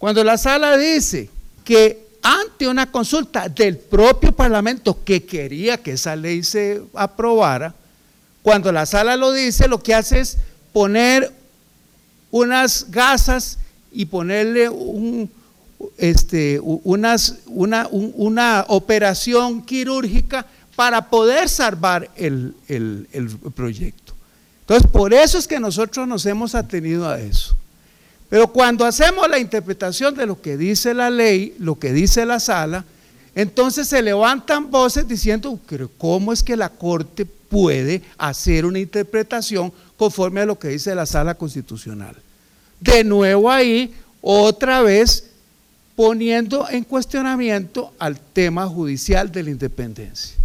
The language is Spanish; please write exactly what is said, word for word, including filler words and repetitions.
Cuando la sala dice que ante una consulta del propio Parlamento que quería que esa ley se aprobara, cuando la sala lo dice, lo que hace es poner unas gasas y ponerle un, este, unas, una, un, una operación quirúrgica para poder salvar el, el, el proyecto. Entonces, por eso es que nosotros nos hemos atenido a eso. Pero cuando hacemos la interpretación de lo que dice la ley, lo que dice la sala, entonces se levantan voces diciendo, ¿cómo es que la Corte puede hacer una interpretación conforme a lo que dice la Sala Constitucional? De nuevo ahí, otra vez poniendo en cuestionamiento al tema judicial de la independencia.